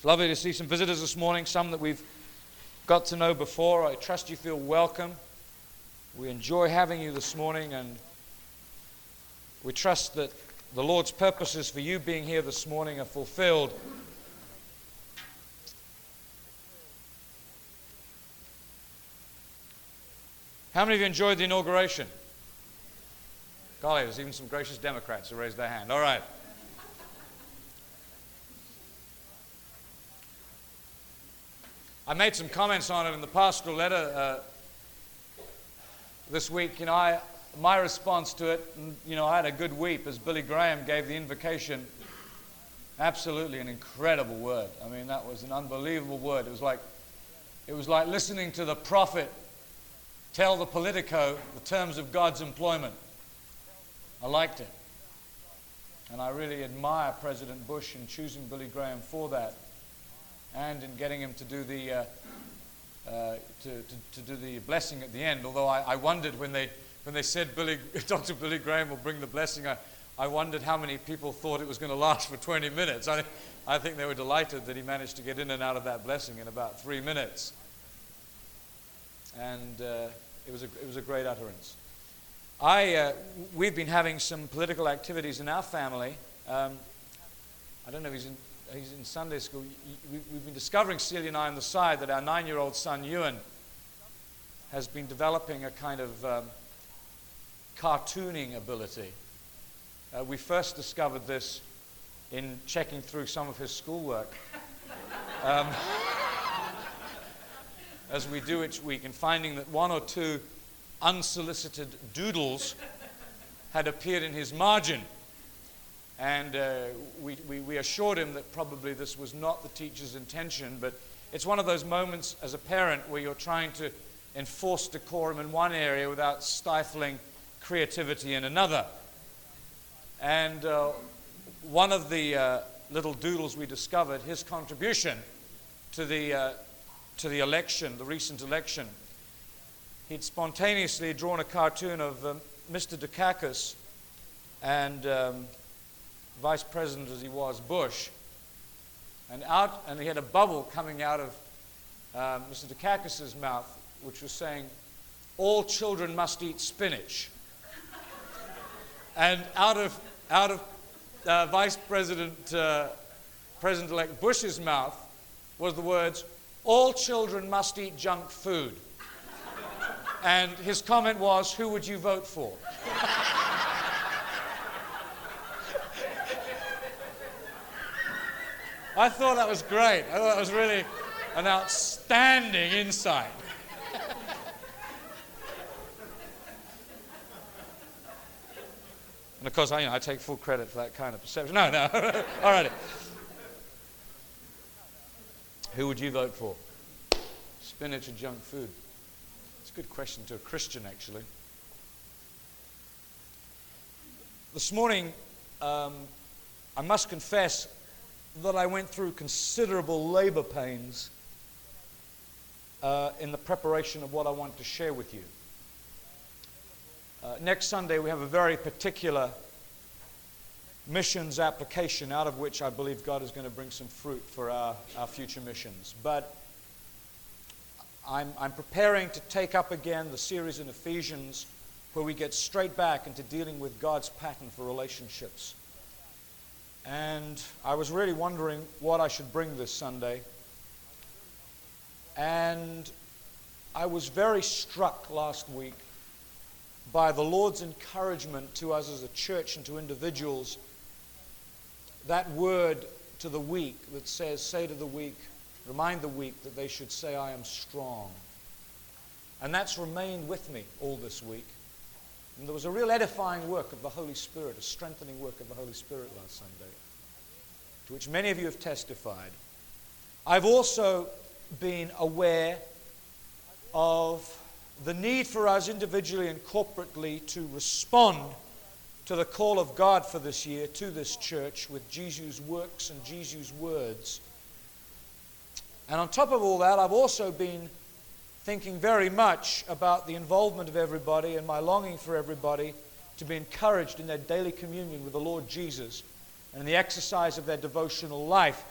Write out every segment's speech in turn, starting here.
It's lovely to see some visitors this morning, some that we've got to know before. I trust you feel welcome. We enjoy having you this morning, and we trust that the Lord's purposes for you being here this morning are fulfilled. How many of you enjoyed the inauguration? Golly, there's even some gracious Democrats who raised their hand. All right. I made some comments on it in the pastoral letter this week. My response to it, I had a good weep as Billy Graham gave the invocation. Absolutely an incredible word. I mean, that was an unbelievable word. It was like listening to the prophet tell the politico the terms of God's employment. I liked it. And I really admire President Bush in choosing Billy Graham for that, and in getting him to do the do the blessing at the end. Although I wondered when they said Dr. Billy Graham will bring the blessing, I wondered how many people thought it was going to last for 20 minutes. I think they were delighted that he managed to get in and out of that blessing in about 3 minutes. And it was a great utterance. We've been having some political activities in our family. I don't know if he's in Sunday school. We've been discovering, Celia and I, on the side, that our 9-year-old son, Ewan, has been developing a kind of cartooning ability. We first discovered this in checking through some of his schoolwork, as we do each week, and finding that 1 or 2 unsolicited doodles had appeared in his margin. And we assured him that probably this was not the teacher's intention, but it's one of those moments as a parent where you're trying to enforce decorum in one area without stifling creativity in another. And one of the little doodles we discovered, his contribution to the election, the recent election, he'd spontaneously drawn a cartoon of Mr. Dukakis and Vice President, as he was, Bush, and he had a bubble coming out of Mr. Dukakis' mouth, which was saying, "All children must eat spinach." And out of Vice President, President-elect Bush's mouth was the words, "All children must eat junk food." And his comment was, "Who would you vote for?" I thought that was great. I thought that was really an outstanding insight. And of course, I take full credit for that kind of perception. No. All right. Who would you vote for? Spinach or junk food? It's a good question to a Christian, actually. This morning, I must confess that I went through considerable labor pains in the preparation of what I want to share with you. Next Sunday, we have a very particular missions application out of which I believe God is going to bring some fruit for our future missions. But I'm preparing to take up again the series in Ephesians where we get straight back into dealing with God's pattern for relationships. And I was really wondering what I should bring this Sunday. And I was very struck last week by the Lord's encouragement to us as a church and to individuals, that word to the weak that says, say to the weak, remind the weak that they should say, I am strong. And that's remained with me all this week. And there was a real edifying work of the Holy Spirit, a strengthening work of the Holy Spirit last Sunday, to which many of you have testified. I've also been aware of the need for us individually and corporately to respond to the call of God for this year, to this church, with Jesus' works and Jesus' words. And on top of all that, I've also been thinking very much about the involvement of everybody and my longing for everybody to be encouraged in their daily communion with the Lord Jesus and in the exercise of their devotional life.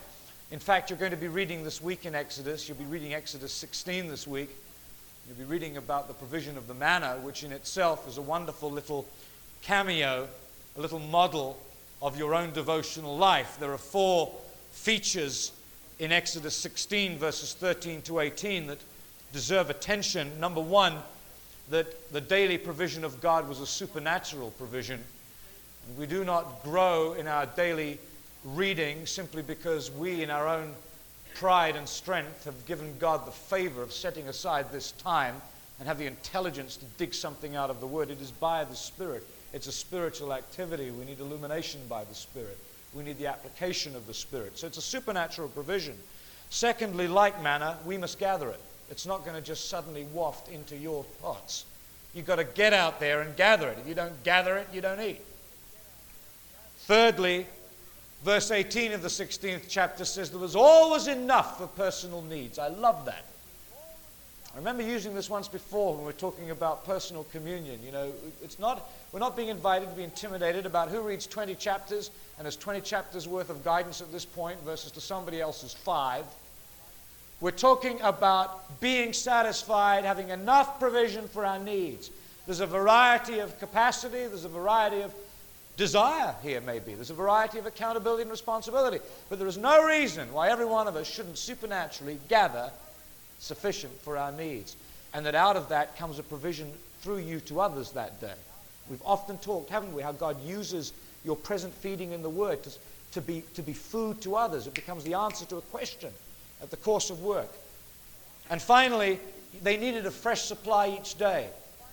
In fact, you're going to be reading this week in Exodus. You'll be reading Exodus 16 this week. You'll be reading about the provision of the manna, which in itself is a wonderful little cameo, a little model of your own devotional life. There are 4 features in Exodus 16, verses 13 to 18, that deserve attention. Number 1, that the daily provision of God was a supernatural provision. And we do not grow in our daily reading simply because we, in our own pride and strength, have given God the favor of setting aside this time and have the intelligence to dig something out of the Word. It is by the Spirit. It's a spiritual activity. We need illumination by the Spirit. We need the application of the Spirit. So it's a supernatural provision. Secondly, like manna, we must gather it. It's not going to just suddenly waft into your pots. You've got to get out there and gather it. If you don't gather it, you don't eat. Thirdly, verse 18 of the 16th chapter says there was always enough for personal needs. I love that. I remember using this once before when we were talking about personal communion. You know, we're not being invited to be intimidated about who reads 20 chapters and has 20 chapters worth of guidance at this point versus to somebody else's 5. We're talking about being satisfied, having enough provision for our needs. There's a variety of capacity, there's a variety of desire here maybe. There's a variety of accountability and responsibility. But there is no reason why every one of us shouldn't supernaturally gather sufficient for our needs. And that out of that comes a provision through you to others that day. We've often talked, haven't we, how God uses your present feeding in the Word to be food to others. It becomes the answer to a question at the course of work. And finally, they needed a fresh supply each day.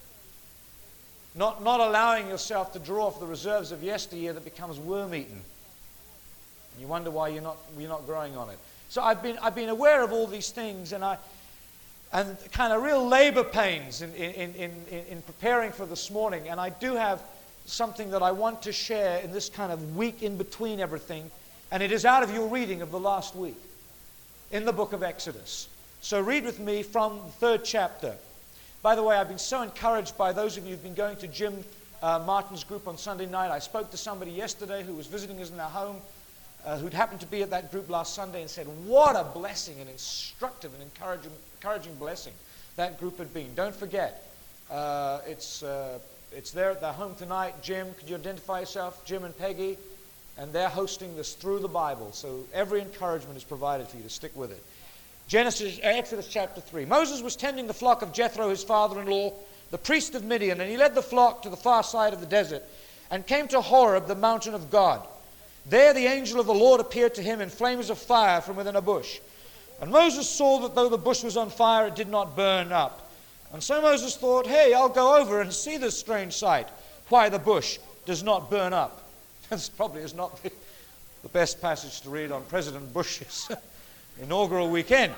Not allowing yourself to draw off the reserves of yesteryear that becomes worm-eaten. And you wonder why you're not growing on it. So I've been aware of all these things, and kind of real labor pains in preparing for this morning. And I do have something that I want to share in this kind of week in between everything, and it is out of your reading of the last week in the book of Exodus. So read with me from the 3rd chapter. By the way, I've been so encouraged by those of you who've been going to Jim Martin's group on Sunday night. I spoke to somebody yesterday who was visiting us in our home, who'd happened to be at that group last Sunday, and said, what a blessing, an instructive and encouraging blessing that group had been. Don't forget, it's there at their home tonight. Jim, could you identify yourself? Jim and Peggy. And they're hosting this through the Bible. So every encouragement is provided for you to stick with it. Exodus chapter 3. Moses was tending the flock of Jethro, his father-in-law, the priest of Midian, and he led the flock to the far side of the desert and came to Horeb, the mountain of God. There the angel of the Lord appeared to him in flames of fire from within a bush. And Moses saw that though the bush was on fire, it did not burn up. And so Moses thought, hey, I'll go over and see this strange sight, why the bush does not burn up. This probably is not the best passage to read on President Bush's inaugural weekend.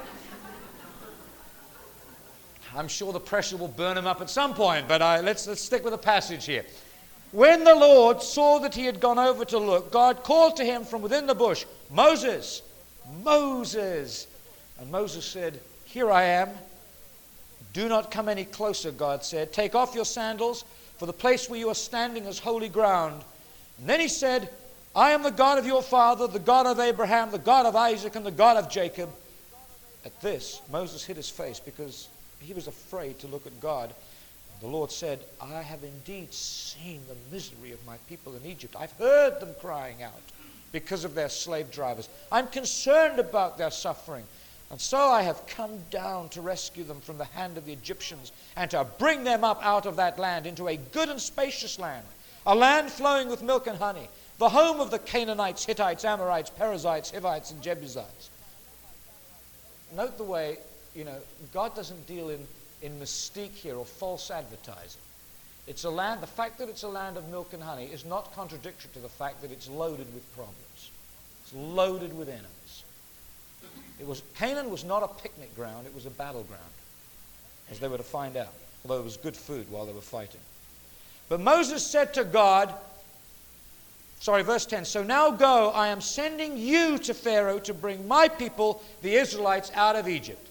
I'm sure the pressure will burn him up at some point, but let's stick with the passage here. When the Lord saw that he had gone over to look, God called to him from within the bush, Moses, Moses. And Moses said, here I am. Do not come any closer, God said. Take off your sandals, for the place where you are standing is holy ground. And then he said, I am the God of your father, the God of Abraham, the God of Isaac, and the God of Jacob. At this, Moses hid his face because he was afraid to look at God. The Lord said, I have indeed seen the misery of my people in Egypt. I've heard them crying out because of their slave drivers. I'm concerned about their suffering. And so I have come down to rescue them from the hand of the Egyptians and to bring them up out of that land into a good and spacious land, a land flowing with milk and honey, the home of the Canaanites, Hittites, Amorites, Perizzites, Hivites, and Jebusites. Note the way, God doesn't deal in mystique here or false advertising. It's a land, the fact that it's a land of milk and honey is not contradictory to the fact that it's loaded with problems. It's loaded with enemies. Canaan was not a picnic ground, it was a battleground, as they were to find out, although it was good food while they were fighting. But Moses said to God, verse 10, so now go, I am sending you to Pharaoh to bring my people, the Israelites, out of Egypt.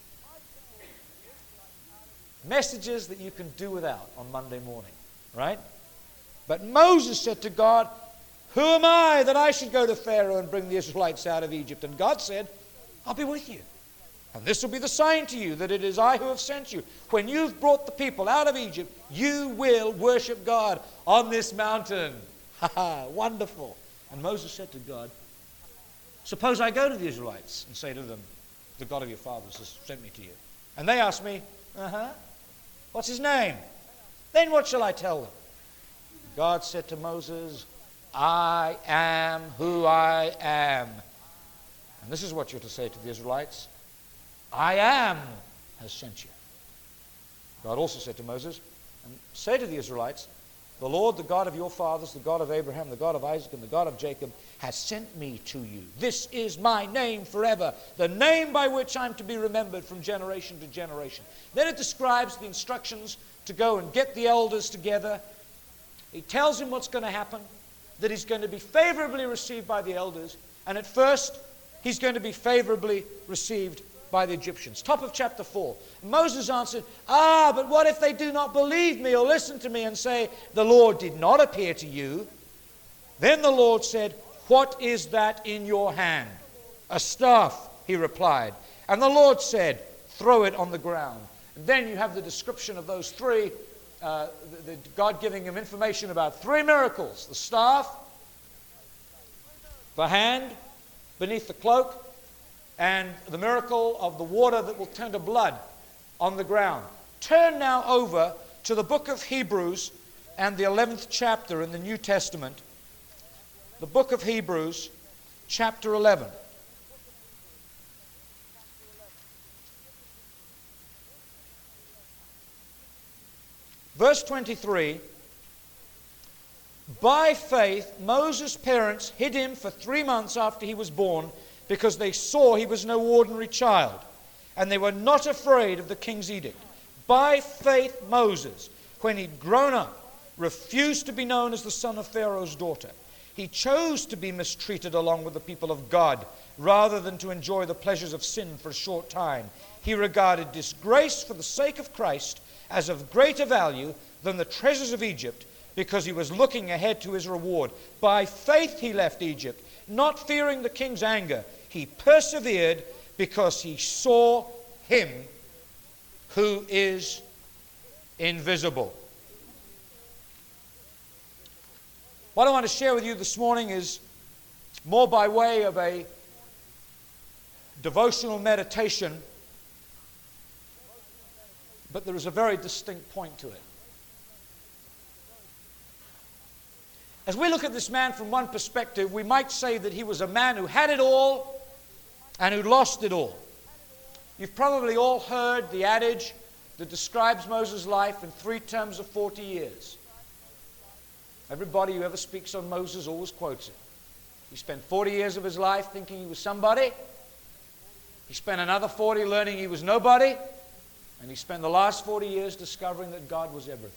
Messages that you can do without on Monday morning, right? But Moses said to God, Who am I that I should go to Pharaoh and bring the Israelites out of Egypt? And God said, I'll be with you. And this will be the sign to you that it is I who have sent you. When you've brought the people out of Egypt, you will worship God on this mountain. Ha ha, wonderful. And Moses said to God, suppose I go to the Israelites and say to them, the God of your fathers has sent me to you. And they ask me, what's his name? Then what shall I tell them? God said to Moses, I am who I am. And this is what you're to say to the Israelites. I am has sent you. God also said to Moses, and say to the Israelites, the Lord, the God of your fathers, the God of Abraham, the God of Isaac, and the God of Jacob, has sent me to you. This is my name forever, the name by which I'm to be remembered from generation to generation. Then it describes the instructions to go and get the elders together. He tells him what's going to happen, that he's going to be favorably received by the elders, and at first he's going to be favorably received by the Egyptians. Top of chapter 4. Moses answered, but what if they do not believe me or listen to me and say, the Lord did not appear to you? Then the Lord said, what is that in your hand? A staff, he replied. And the Lord said, throw it on the ground. And then you have the description of those three, God giving him information about three miracles. The staff, the hand beneath the cloak, and the miracle of the water that will turn to blood on the ground. Turn now over to the book of Hebrews and the 11th chapter in the New Testament. The book of Hebrews, chapter 11. Verse 23, by faith Moses' parents hid him for 3 months after he was born, because they saw he was no ordinary child, and they were not afraid of the king's edict. By faith Moses, when he'd grown up, refused to be known as the son of Pharaoh's daughter. He chose to be mistreated along with the people of God, rather than to enjoy the pleasures of sin for a short time. He regarded disgrace for the sake of Christ as of greater value than the treasures of Egypt, because he was looking ahead to his reward. By faith he left Egypt, not fearing the king's anger. He persevered because he saw him who is invisible. What I want to share with you this morning is more by way of a devotional meditation, but there is a very distinct point to it. As we look at this man from one perspective, we might say that he was a man who had it all and who lost it all. You've probably all heard the adage that describes Moses' life in 3 terms of 40 years. Everybody who ever speaks on Moses always quotes it. He spent 40 years of his life thinking he was somebody. He spent another 40 learning he was nobody. And he spent the last 40 years discovering that God was everything.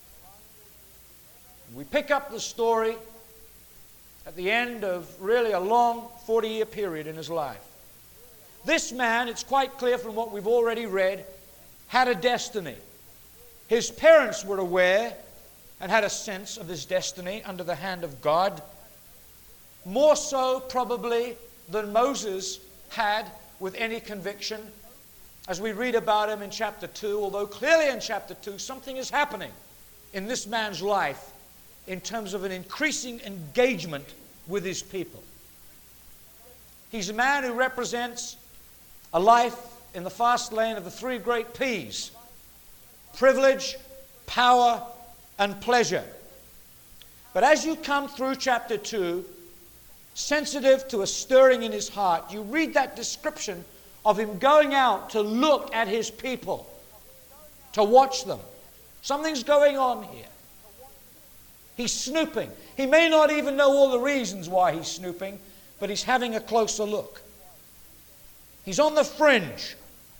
We pick up the story at the end of really a long 40-year period in his life. This man, it's quite clear from what we've already read, had a destiny. His parents were aware and had a sense of his destiny under the hand of God, more so probably than Moses had with any conviction. As we read about him in chapter 2, although clearly in chapter 2 something is happening in this man's life in terms of an increasing engagement with his people. He's a man who represents a life in the fast lane of the 3 great P's: privilege, power, and pleasure. But as you come through chapter 2, sensitive to a stirring in his heart, you read that description of him going out to look at his people, to watch them. Something's going on here. He's snooping. He may not even know all the reasons why he's snooping, but he's having a closer look. He's on the fringe.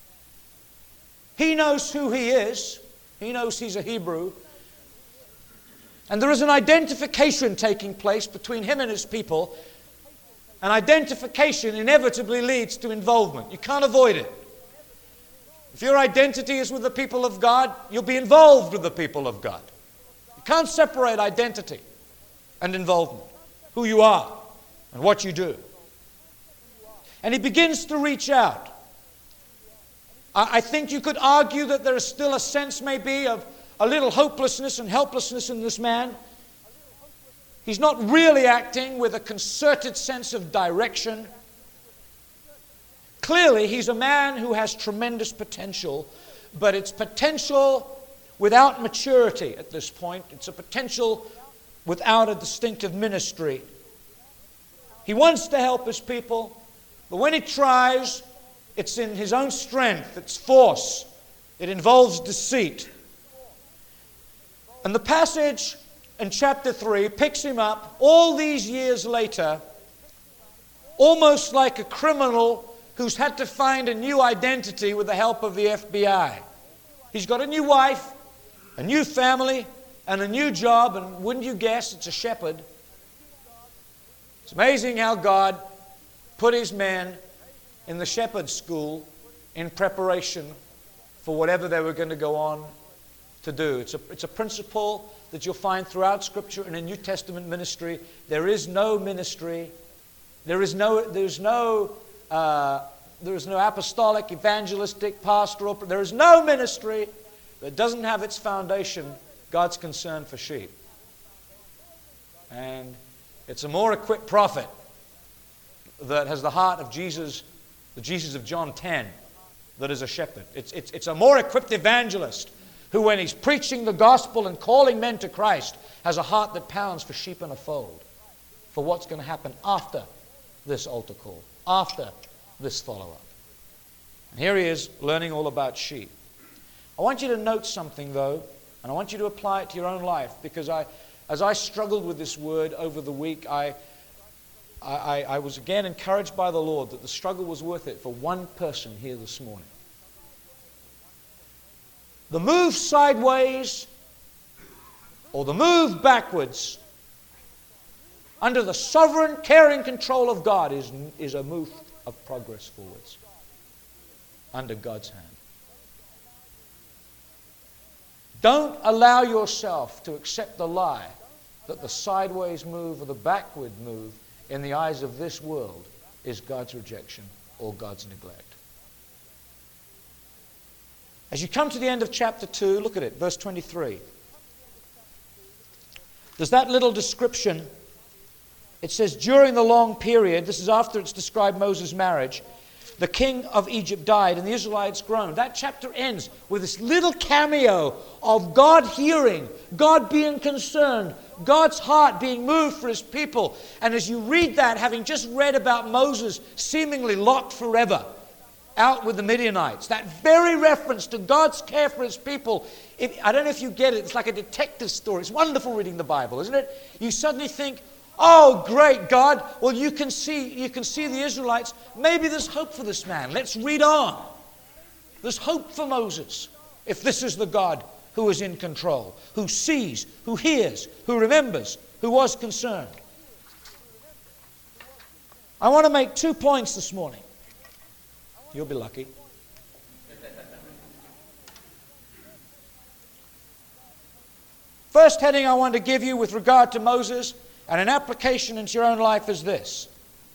He knows who he is. He knows he's a Hebrew. And there is an identification taking place between him and his people. An identification inevitably leads to involvement. You can't avoid it. If your identity is with the people of God, you'll be involved with the people of God. You can't separate identity and involvement. who you are and what you do. And he begins to reach out. I think you could argue that there is still a sense maybe of a little hopelessness and helplessness in this man. He's not really acting with a concerted sense of direction. Clearly, he's a man who has tremendous potential, but it's potential without maturity at this point. It's a potential without a distinctive ministry. He wants to help his people, but when he tries, it's in his own strength, it's force, it involves deceit. And the passage in chapter 3 picks him up all these years later, almost like a criminal who's had to find a new identity with the help of the FBI. He's got a new wife, a new family, and a new job, and wouldn't you guess it's a shepherd? It's amazing how God put his men in the shepherd school in preparation for whatever they were going to go on to do. It's a principle that you'll find throughout Scripture and in New Testament ministry. There is no ministry, there is no apostolic, evangelistic, pastoral, there is no ministry that doesn't have its foundation God's concern for sheep. And it's a more equipped prophet that has the heart of Jesus, the Jesus of John 10, that is a shepherd. It's a more equipped evangelist who, when he's preaching the gospel and calling men to Christ, has a heart that pounds for sheep in a fold, for what's going to happen after this altar call, after this follow-up. And here he is learning all about sheep. I want you to note something, though, and I want you to apply it to your own life, because as I struggled with this word over the week, I was again encouraged by the Lord that the struggle was worth it for one person here this morning. The move sideways or the move backwards under the sovereign, caring control of God is a move of progress forwards under God's hand. Don't allow yourself to accept the lie that the sideways move or the backward move in the eyes of this world is God's rejection or God's neglect. As you come to the end of chapter 2, look at it, verse 23. There's that little description. It says, during the long period, this is after it's described Moses' marriage, the king of Egypt died and the Israelites groaned. That chapter ends with this little cameo of God hearing, God being concerned, God's heart being moved for his people. And as you read that, having just read about Moses seemingly locked forever out with the Midianites, that very reference to God's care for his people, I don't know if you get it, it's like a detective story. It's wonderful reading the Bible, isn't it? You suddenly think, oh, great God. Well, you can see the Israelites. Maybe there's hope for this man. Let's read on. There's hope for Moses if this is the God who is in control, who sees, who hears, who remembers, who was concerned. I want to make 2 points this morning. You'll be lucky. First heading I want to give you with regard to Moses and an application into your own life is this.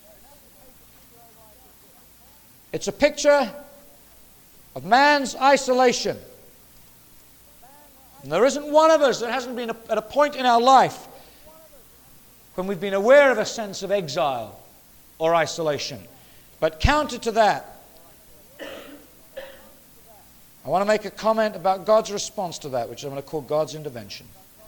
It's a picture of man's isolation. And there isn't one of us that hasn't been at a point in our life when we've been aware of a sense of exile or isolation. But counter to that, I want to make a comment about God's response to that, which I'm going to call God's intervention.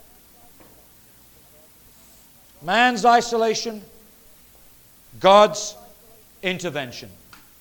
Man's isolation, God's intervention.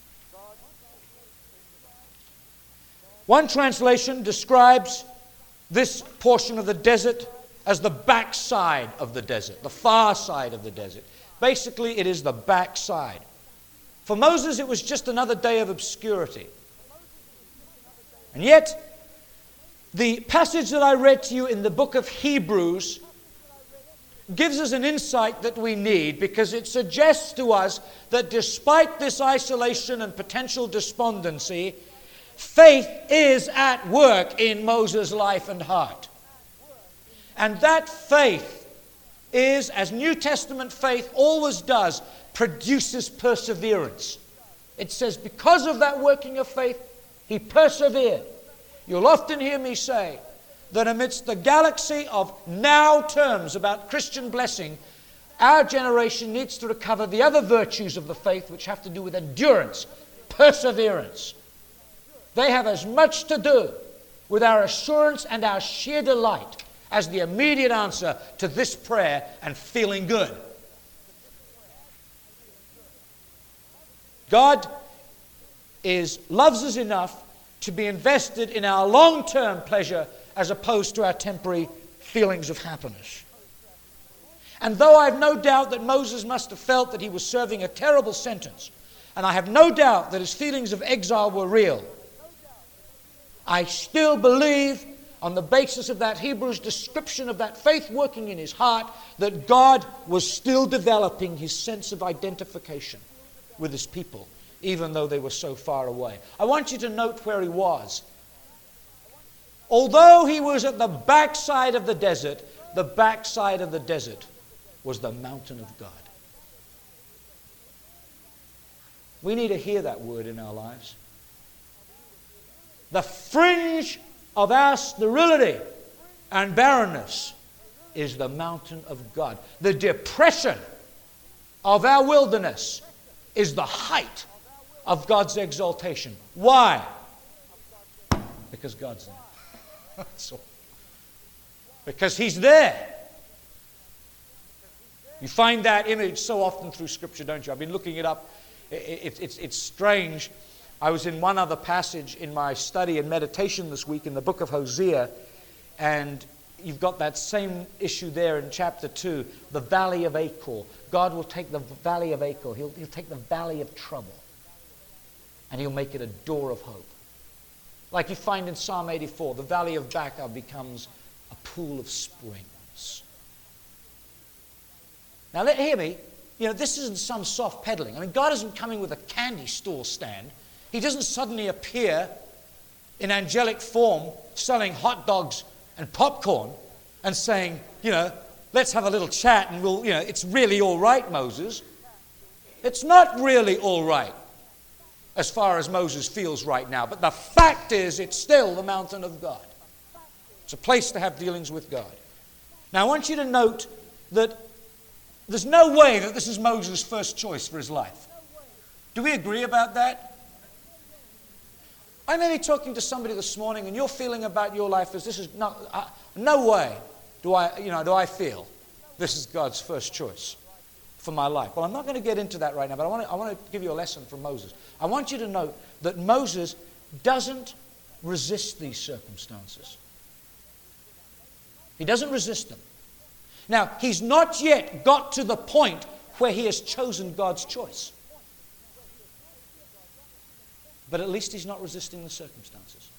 One translation describes this portion of the desert as the backside of the desert, the far side of the desert. Basically, it is the backside. For Moses, it was just another day of obscurity. And yet, the passage that I read to you in the book of Hebrews gives us an insight that we need, because it suggests to us that despite this isolation and potential despondency, faith is at work in Moses' life and heart. And that faith is, as New Testament faith always does, produces perseverance. It says, because of that working of faith, he persevered. You'll often hear me say that amidst the galaxy of now terms about Christian blessing, our generation needs to recover the other virtues of the faith which have to do with endurance, perseverance. They have as much to do with our assurance and our sheer delight as the immediate answer to this prayer and feeling good. God loves us enough to be invested in our long-term pleasure as opposed to our temporary feelings of happiness. And though I have no doubt that Moses must have felt that he was serving a terrible sentence, and I have no doubt that his feelings of exile were real, I still believe, on the basis of that Hebrew's description of that faith working in his heart, that God was still developing his sense of identification with his people, even though they were so far away. I want you to note where he was. Although he was at the backside of the desert was the mountain of God. We need to hear that word in our lives. The fringe of our sterility and barrenness is the mountain of God. The depression of our wilderness is the height of God's exaltation. Why? Because God's there. That's all. Because he's there. You find that image so often through Scripture, don't you? I've been looking it up. It's strange. I was in one other passage in my study and meditation this week in the book of Hosea, and you've got that same issue there in chapter 2, the valley of Achor. God will take the valley of Achor, he'll take the valley of trouble, and he'll make it a door of hope. Like you find in Psalm 84, the valley of Baca becomes a pool of springs. Now, hear me. This isn't some soft peddling. I mean, God isn't coming with a candy store stand. He doesn't suddenly appear in angelic form selling hot dogs and popcorn and saying, let's have a little chat and it's really all right, Moses. It's not really all right as far as Moses feels right now. But the fact is, it's still the mountain of God. It's a place to have dealings with God. Now, I want you to note that there's no way that this is Moses' first choice for his life. Do we agree about that? I may be talking to somebody this morning and your feeling about your life is this is no way do I feel this is God's first choice for my life. Well, I'm not going to get into that right now, but I want to give you a lesson from Moses. I want you to note that Moses doesn't resist these circumstances. He doesn't resist them. Now, he's not yet got to the point where he has chosen God's choice. But at least he's not resisting the circumstances.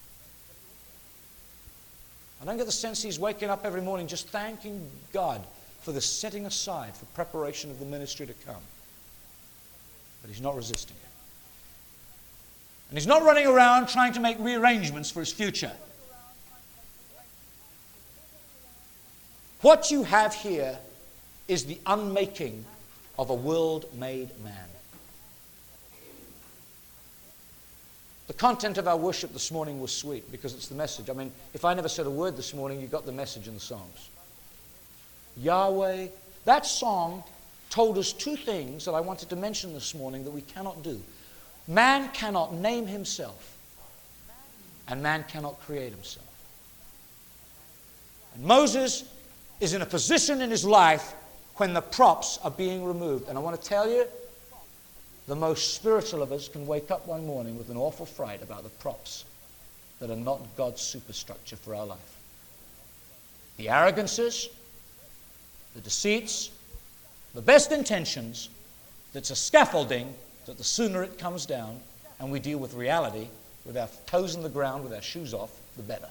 I don't get the sense he's waking up every morning just thanking God for the setting aside for preparation of the ministry to come. But he's not resisting it. And he's not running around trying to make rearrangements for his future. What you have here is the unmaking of a world-made man. The content of our worship this morning was sweet because it's the message. I mean, if I never said a word this morning, you got the message in the songs. Yahweh, that song told us two things that I wanted to mention this morning that we cannot do. Man cannot name himself, and man cannot create himself. And Moses is in a position in his life when the props are being removed. And I want to tell you, the most spiritual of us can wake up one morning with an awful fright about the props that are not God's superstructure for our life. The arrogances, the deceits, the best intentions, that's a scaffolding that the sooner it comes down and we deal with reality with our toes in the ground, with our shoes off, the better.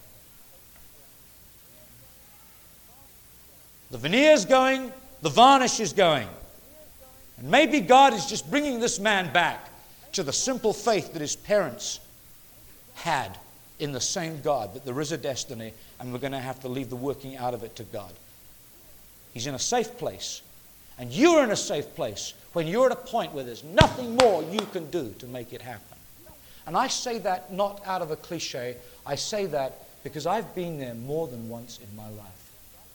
The veneer's going, the varnish is going. And maybe God is just bringing this man back to the simple faith that his parents had in the same God, that there is a destiny and we're going to have to leave the working out of it to God. He's in a safe place. And you're in a safe place when you're at a point where there's nothing more you can do to make it happen. And I say that not out of a cliche. I say that because I've been there more than once in my life.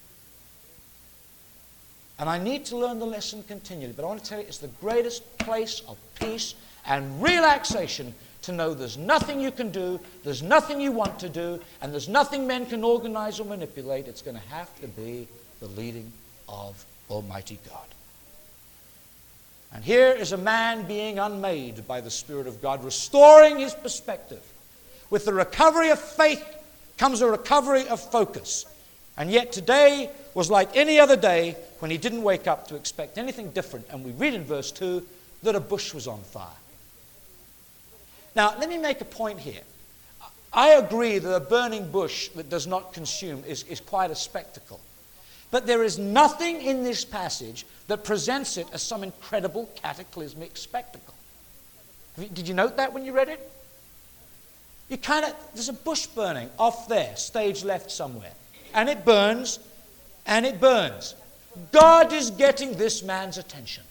And I need to learn the lesson continually. But I want to tell you, it's the greatest place of peace and relaxation to know there's nothing you can do, there's nothing you want to do, and there's nothing men can organize or manipulate. It's going to have to be the leading of Almighty God. And here is a man being unmade by the Spirit of God, restoring his perspective. With the recovery of faith comes a recovery of focus. And yet today was like any other day when he didn't wake up to expect anything different. And we read in verse 2 that a bush was on fire. Now, let me make a point here. I agree that a burning bush that does not consume is quite a spectacle. But there is nothing in this passage that presents it as some incredible cataclysmic spectacle. Did you note that when you read it? There's a bush burning off there, stage left somewhere. And it burns, and it burns. God is getting this man's attention.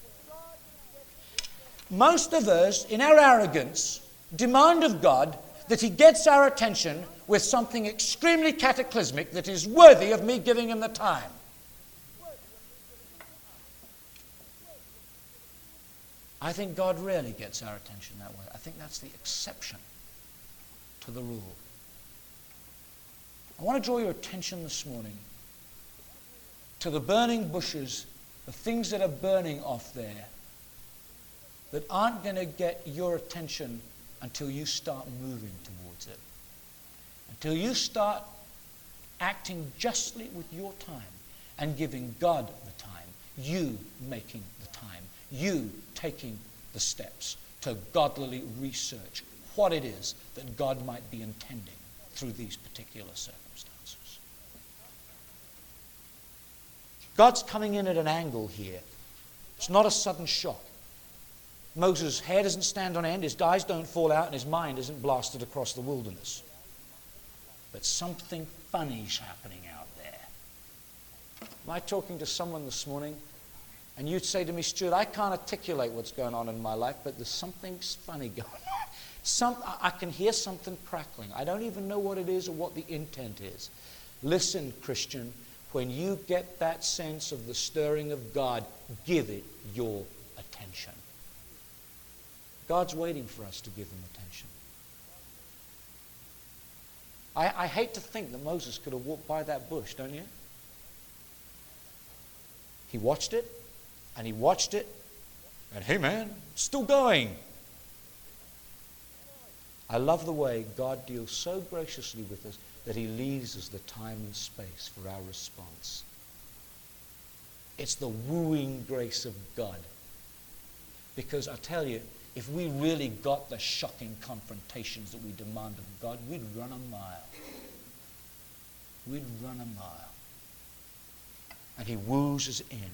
Most of us, in our arrogance, demand of God that he gets our attention with something extremely cataclysmic that is worthy of me giving him the time. I think God rarely gets our attention that way. I think that's the exception to the rule. I want to draw your attention this morning to the burning bushes, the things that are burning off there that aren't going to get your attention until you start moving towards it. Until you start acting justly with your time and giving God the time. You making the time. You taking the steps to godly research what it is that God might be intending through these particular circumstances. God's coming in at an angle here. It's not a sudden shock. Moses' hair doesn't stand on end, his eyes don't fall out, and his mind isn't blasted across the wilderness. But something funny's happening out there. Am I talking to someone this morning? And you'd say to me, Stuart, I can't articulate what's going on in my life, but there's something funny going on. I can hear something crackling. I don't even know what it is or what the intent is. Listen, Christian, when you get that sense of the stirring of God, give it your attention. God's waiting for us to give him attention. I hate to think that Moses could have walked by that bush, don't you? He watched it, and he watched it, and hey man, still going. I love the way God deals so graciously with us that he leaves us the time and space for our response. It's the wooing grace of God. Because I tell you, if we really got the shocking confrontations that we demand of God, we'd run a mile. We'd run a mile. And he woos us in.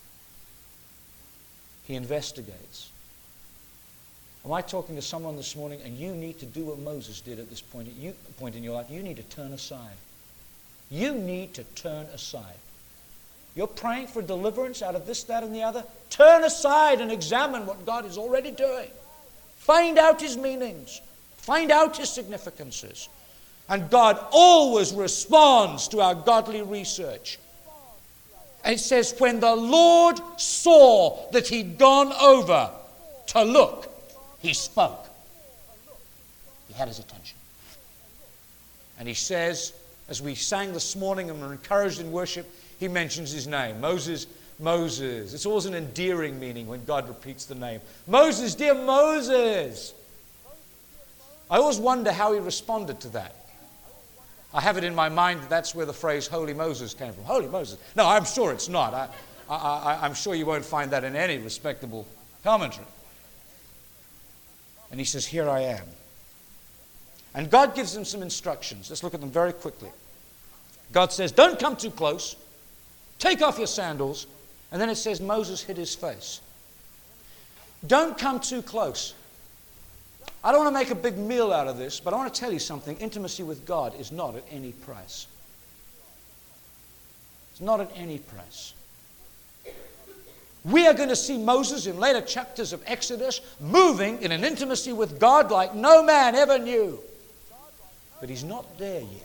He investigates. Am I talking to someone this morning and you need to do what Moses did at this point in your life? You need to turn aside. You need to turn aside. You're praying for deliverance out of this, that, and the other. Turn aside and examine what God is already doing. Find out his meanings. Find out his significances. And God always responds to our godly research. And it says, when the Lord saw that he'd gone over to look, he spoke. He had his attention. And he says, as we sang this morning and were encouraged in worship, he mentions his name. Moses, Moses. It's always an endearing meaning when God repeats the name. Moses, dear Moses. I always wonder how he responded to that. I have it in my mind that that's where the phrase Holy Moses came from. Holy Moses. No, I'm sure it's not. I'm sure you won't find that in any respectable commentary. And he says, here I am. And God gives him some instructions. Let's look at them very quickly. God says, don't come too close. Take off your sandals. And then it says Moses hid his face. Don't come too close. I don't want to make a big meal out of this, but I want to tell you something. Intimacy with God is not at any price. It's not at any price. We are going to see Moses in later chapters of Exodus moving in an intimacy with God like no man ever knew. But he's not there yet.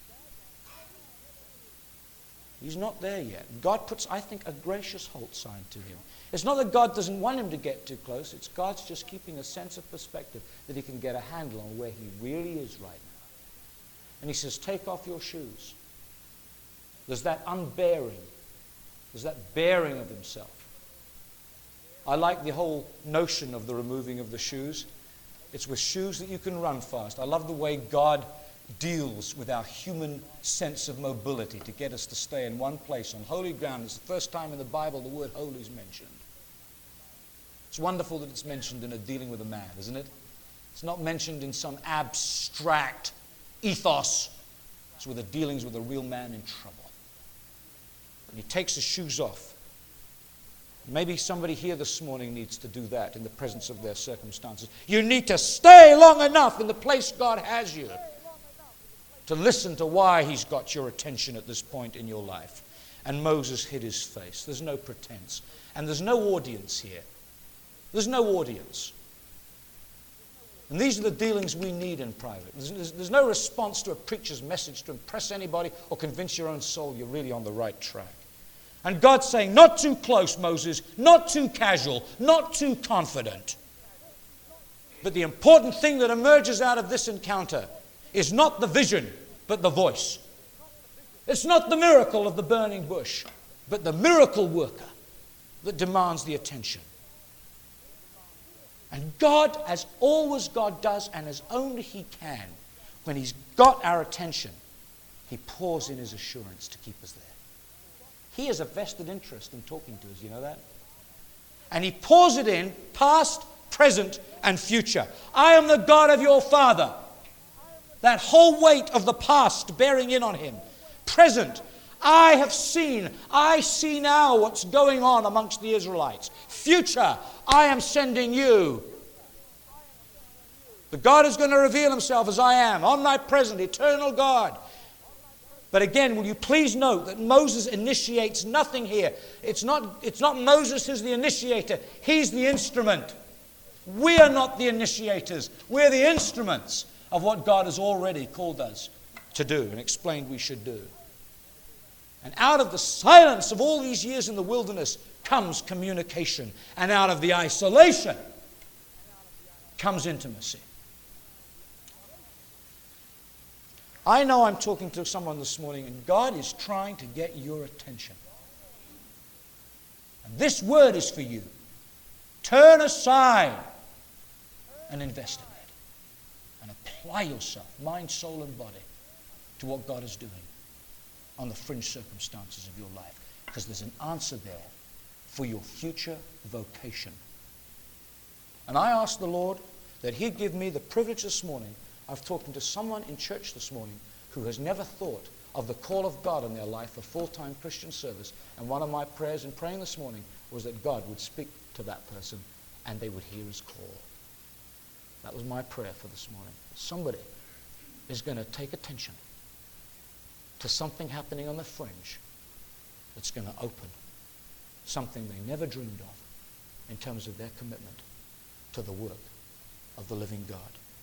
He's not there yet. God puts, I think, a gracious halt sign to him. It's not that God doesn't want him to get too close. It's God's just keeping a sense of perspective that he can get a handle on where he really is right now. And he says, take off your shoes. There's that unbearing. There's that bearing of himself. I like the whole notion of the removing of the shoes. It's with shoes that you can run fast. I love the way God deals with our human sense of mobility to get us to stay in one place on holy ground. It's the first time in the Bible the word holy is mentioned. It's wonderful that it's mentioned in a dealing with a man, isn't it? It's not mentioned in some abstract ethos. It's with the dealings with a real man in trouble. And he takes his shoes off. Maybe somebody here this morning needs to do that in the presence of their circumstances. You need to stay long enough in the place God has you to listen to why he's got your attention at this point in your life. And Moses hid his face. There's no pretense. And there's no audience here. There's no audience. And these are the dealings we need in private. There's no response to a preacher's message to impress anybody or convince your own soul you're really on the right track. And God's saying, not too close, Moses, not too casual, not too confident. But the important thing that emerges out of this encounter is not the vision, but the voice. It's not the miracle of the burning bush, but the miracle worker that demands the attention. And God, as always God does, and as only he can, when he's got our attention, he pours in his assurance to keep us there. He has a vested interest in talking to us, you know that? And he pours it in, past, present, and future. I am the God of your father. That whole weight of the past bearing in on him. Present, I have seen, I see now what's going on amongst the Israelites. Future, I am sending you. The God is going to reveal himself as I am, omnipresent, eternal God. But again, will you please note that Moses initiates nothing here. It's not Moses who's the initiator. He's the instrument. We are not the initiators. We're the instruments of what God has already called us to do and explained we should do. And out of the silence of all these years in the wilderness comes communication. And out of the isolation comes intimacy. I know I'm talking to someone this morning, and God is trying to get your attention. And this word is for you. Turn aside and invest in it. And apply yourself, mind, soul, and body, to what God is doing on the fringe circumstances of your life. Because there's an answer there for your future vocation. And I ask the Lord that he'd give me the privilege this morning of talking to someone in church this morning who has never thought of the call of God in their life for full-time Christian service. And one of my prayers in praying this morning was that God would speak to that person and they would hear his call. That was my prayer for this morning. Somebody is going to take attention to something happening on the fringe that's going to open something they never dreamed of in terms of their commitment to the work of the living God.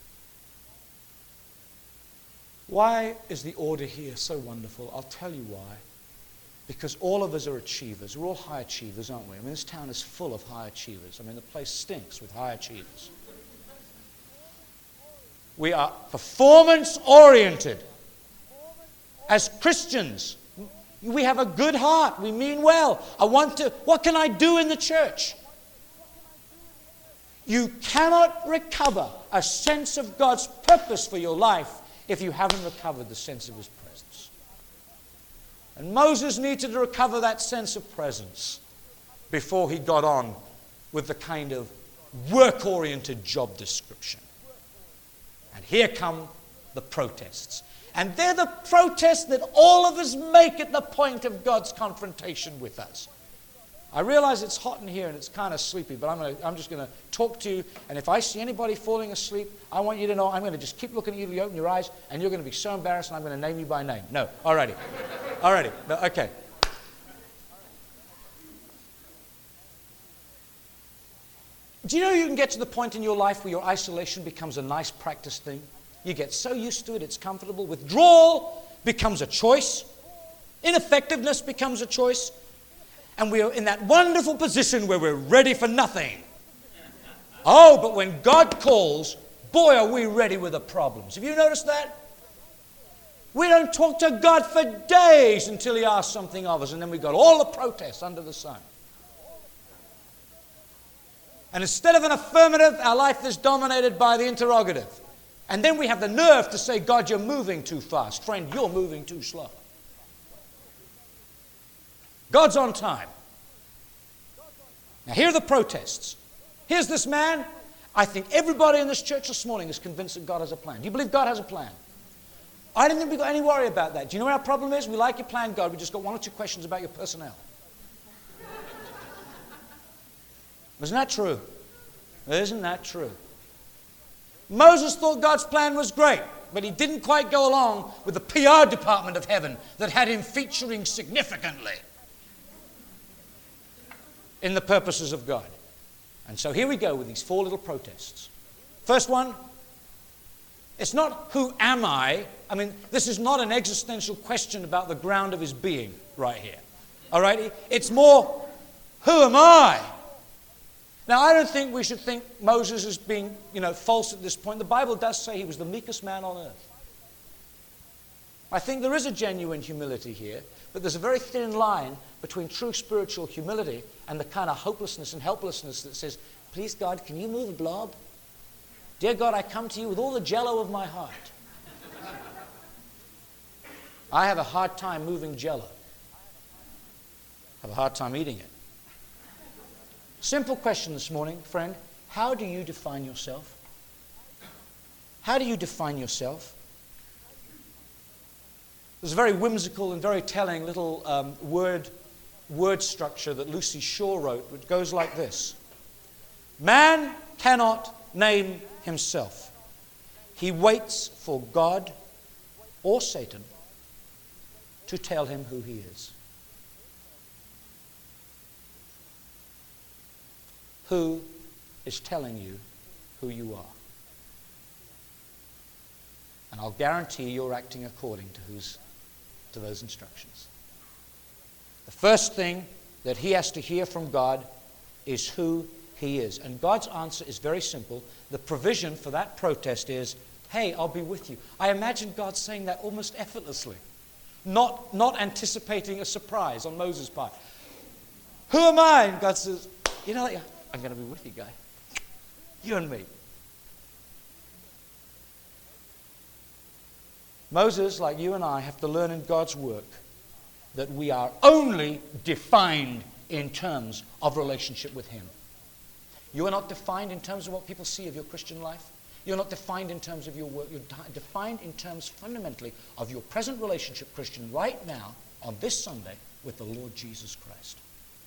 Why is the order here so wonderful? I'll tell you why. Because all of us are achievers. We're all high achievers, aren't we? I mean, this town is full of high achievers. I mean, the place stinks with high achievers. We are performance-oriented. As Christians, we have a good heart. We mean well. What can I do in the church? You cannot recover a sense of God's purpose for your life if you haven't recovered the sense of his presence. And Moses needed to recover that sense of presence before he got on with the kind of work-oriented job description. And here come the protests. And they're the protests that all of us make at the point of God's confrontation with us. I realize it's hot in here and it's kind of sleepy, but I'm just going to talk to you. And if I see anybody falling asleep, I want you to know I'm going to just keep looking at you. You open your eyes, and you're going to be so embarrassed, and I'm going to name you by name. No, alrighty. Alrighty. No, okay. Do you know you can get to the point in your life where your isolation becomes a nice practice thing? You get so used to it, it's comfortable. Withdrawal becomes a choice. Ineffectiveness becomes a choice. And we are in that wonderful position where we're ready for nothing. Oh, but when God calls, boy, are we ready with the problems. Have you noticed that? We don't talk to God for days until He asks something of us, and then we've got all the protests under the sun. And instead of an affirmative, our life is dominated by the interrogative. And then we have the nerve to say, God, you're moving too fast. Friend, you're moving too slow. God's on time. Now, here are the protests. Here's this man. I think everybody in this church this morning is convinced that God has a plan. Do you believe God has a plan? I don't think we've got any worry about that. Do you know what our problem is? We like your plan, God. We just got one or two questions about your personnel. Isn't that true? Isn't that true? Moses thought God's plan was great, but he didn't quite go along with the PR department of heaven that had him featuring significantly in the purposes of God. And so here we go with these four little protests. First one, it's not who am I. I mean, this is not an existential question about the ground of his being right here. All right? It's more, who am I? Now, I don't think we should think Moses is being, false at this point. The Bible does say he was the meekest man on earth. I think there is a genuine humility here, but there's a very thin line between true spiritual humility and the kind of hopelessness and helplessness that says, please, God, can you move a blob? Dear God, I come to you with all the jello of my heart. I have a hard time moving jello. I have a hard time eating it. Simple question this morning, friend. How do you define yourself? How do you define yourself? There's a very whimsical and very telling little word structure that Lucy Shaw wrote, which goes like this. Man cannot name himself. He waits for God or Satan to tell him who he is. Who is telling you who you are? And I'll guarantee you're acting according to those instructions. The first thing that he has to hear from God is who he is. And God's answer is very simple. The provision for that protest is, hey, I'll be with you. I imagine God saying that almost effortlessly, not anticipating a surprise on Moses' part. Who am I? And God says, I'm going to be with you, guy. You and me. Moses, like you and I, have to learn in God's work that we are only defined in terms of relationship with Him. You are not defined in terms of what people see of your Christian life. You're not defined in terms of your work. You're defined in terms fundamentally of your present relationship, Christian, right now, on this Sunday, with the Lord Jesus Christ.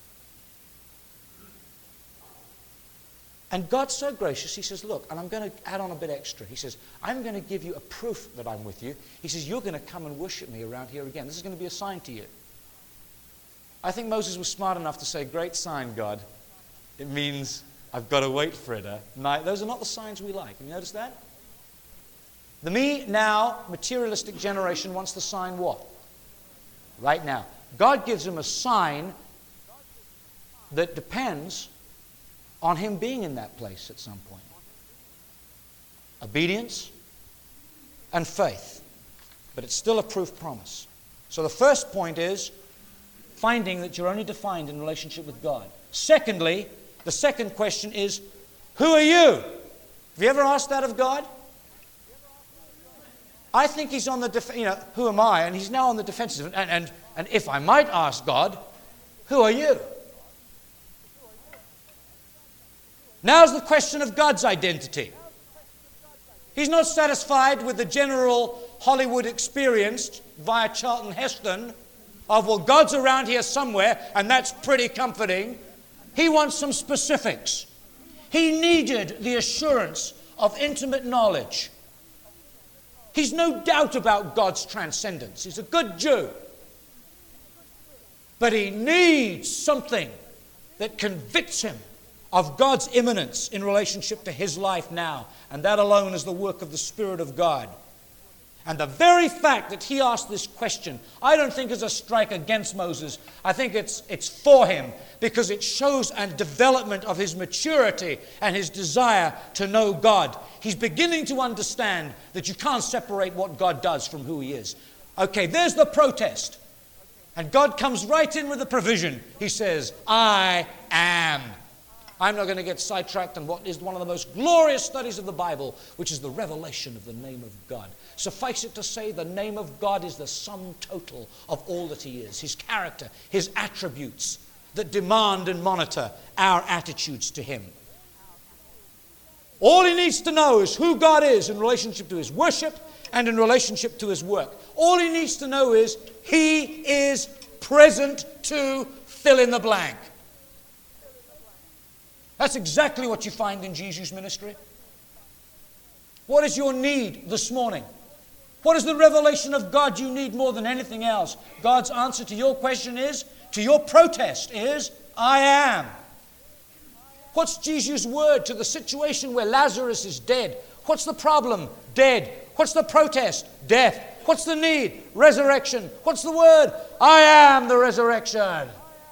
And God's so gracious, He says, look, and I'm going to add on a bit extra. He says, I'm going to give you a proof that I'm with you. He says, you're going to come and worship me around here again. This is going to be a sign to you. I think Moses was smart enough to say, great sign, God. It means I've got to wait for it. Those are not the signs we like. Have you noticed that? The me now materialistic generation wants the sign what? Right now. God gives him a sign that depends on him being in that place at some point. Obedience and faith. But it's still a proof promise. So the first point is finding that you're only defined in relationship with God. Secondly, the second question is, who are you? Have you ever asked that of God? I think he's on the who am I? And he's now on the defensive. And if I might ask God, who are you? Now's the question of God's identity. He's not satisfied with the general Hollywood experience via Charlton Heston of, well, God's around here somewhere, and that's pretty comforting. He wants some specifics. He needed the assurance of intimate knowledge. He's no doubt about God's transcendence. He's a good Jew. But he needs something that convicts him of God's immanence in relationship to his life now. And that alone is the work of the Spirit of God. And the very fact that he asked this question, I don't think is a strike against Moses. I think it's for him, because it shows a development of his maturity and his desire to know God. He's beginning to understand that you can't separate what God does from who he is. Okay, there's the protest. And God comes right in with the provision. He says, I am. I'm not going to get sidetracked on what is one of the most glorious studies of the Bible, which is the revelation of the name of God. Suffice it to say, the name of God is the sum total of all that he is, his character, his attributes that demand and monitor our attitudes to him. All he needs to know is who God is in relationship to his worship and in relationship to his work. All he needs to know is he is present to fill in the blank. That's exactly what you find in Jesus' ministry. What is your need this morning? What is the revelation of God you need more than anything else? God's answer to your question is, to your protest is, I am. What's Jesus' word to the situation where Lazarus is dead? What's the problem? Dead. What's the protest? Death. What's the need? Resurrection. What's the word? I am the resurrection.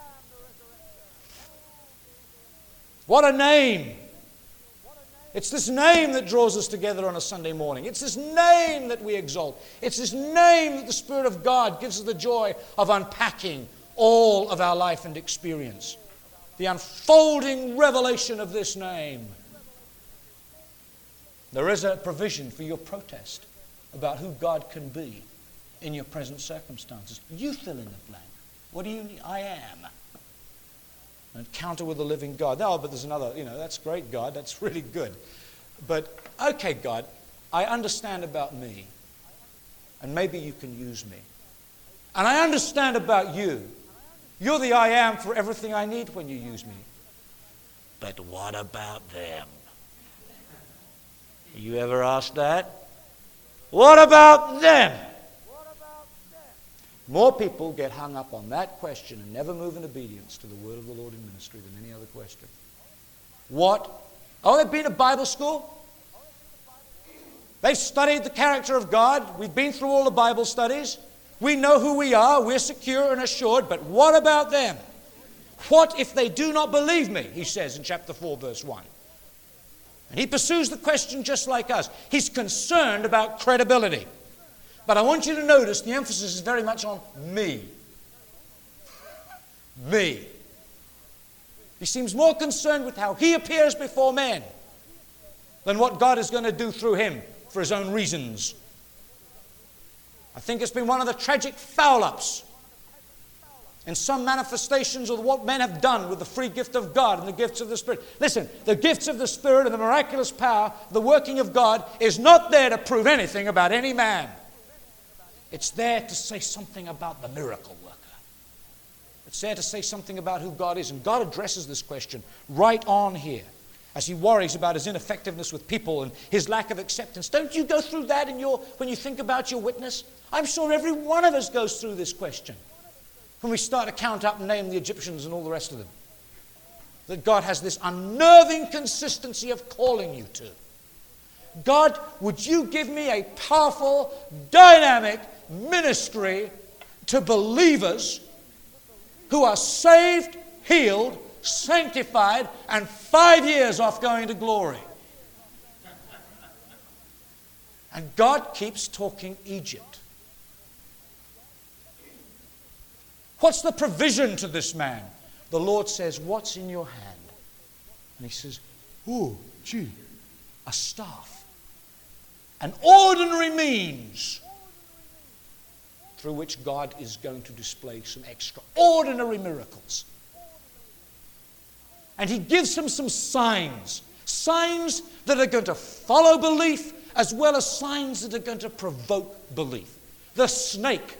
What a name. It's this name that draws us together on a Sunday morning. It's this name that we exalt. It's this name that the Spirit of God gives us the joy of unpacking all of our life and experience. The unfolding revelation of this name. There is a provision for your protest about who God can be in your present circumstances. You fill in the blank. What do you need? I am. Encounter with the living God. Oh, but there's another, that's great, God. That's really good. But, okay, God, I understand about me. And maybe you can use me. And I understand about you. You're the I am for everything I need when you use me. But what about them? You ever asked that? What about them? More people get hung up on that question and never move in obedience to the word of the Lord in ministry than any other question. What? Oh, they've been to Bible school. They've studied the character of God. We've been through all the Bible studies. We know who we are. We're secure and assured. But what about them? What if they do not believe me? He says in chapter 4, verse 1. And he pursues the question just like us. He's concerned about credibility. But I want you to notice the emphasis is very much on me. Me. He seems more concerned with how he appears before men than what God is going to do through him for his own reasons. I think it's been one of the tragic foul-ups in some manifestations of what men have done with the free gift of God and the gifts of the Spirit. Listen, the gifts of the Spirit and the miraculous power, the working of God, is not there to prove anything about any man. It's there to say something about the miracle worker. It's there to say something about who God is. And God addresses this question right on here as he worries about his ineffectiveness with people and his lack of acceptance. Don't you go through that when you think about your witness? I'm sure every one of us goes through this question when we start to count up and name the Egyptians and all the rest of them. That God has this unnerving consistency of calling you to. God, would you give me a powerful, dynamic ministry to believers who are saved, healed, sanctified, and 5 years off going to glory? And God keeps talking Egypt. What's the provision to this man? The Lord says, what's in your hand? And he says, oh, gee, a staff. An ordinary means through which God is going to display some extraordinary miracles. And he gives him some signs that are going to follow belief as well as signs that are going to provoke belief. The snake.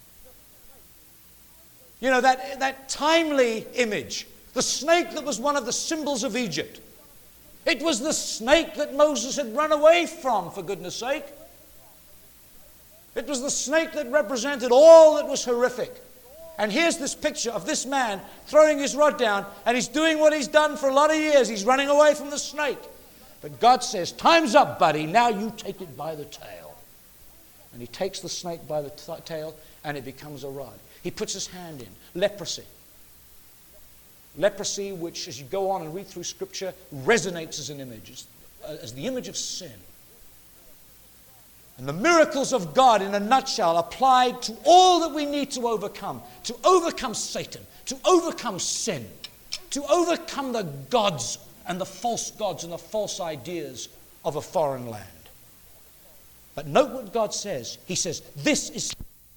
You know, that timely image. The snake that was one of the symbols of Egypt. It was the snake that Moses had run away from, for goodness sake. It was the snake that represented all that was horrific. And here's this picture of this man throwing his rod down, and he's doing what he's done for a lot of years. He's running away from the snake. But God says, time's up, buddy. Now you take it by the tail. And he takes the snake by the tail, and it becomes a rod. He puts his hand in. Leprosy. Leprosy, which as you go on and read through Scripture, resonates as an image, as the image of sin. And the miracles of God, in a nutshell, applied to all that we need to overcome Satan, to overcome sin, to overcome the gods and the false gods and the false ideas of a foreign land. But note what God says. He says, this is...